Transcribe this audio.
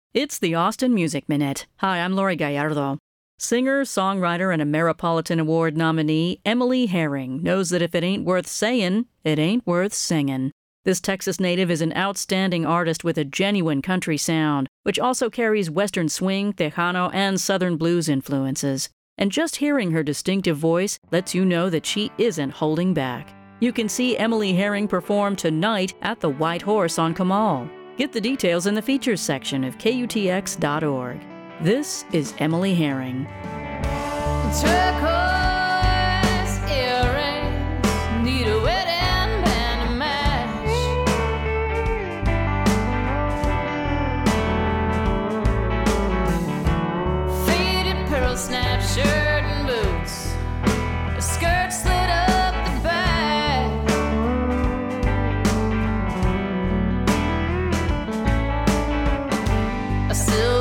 It's the Austin Music Minute. Hi, I'm Lori Gallardo. Singer, songwriter, and Ameripolitan Award nominee Emily Herring knows that if it ain't worth saying, it ain't worth singing. This Texas native is an outstanding artist with a genuine country sound, which also carries Western swing, Tejano, and Southern blues influences. And just hearing her distinctive voice lets you know that she isn't holding back. You can see Emily Herring perform tonight at the White Horse on Comal. Get the details in the features section of KUTX.org. This is Emily Herring. Turquoise earrings need a wedding band to match. Faded pearl snap shirt and boots, a skirt slid up the back. A silver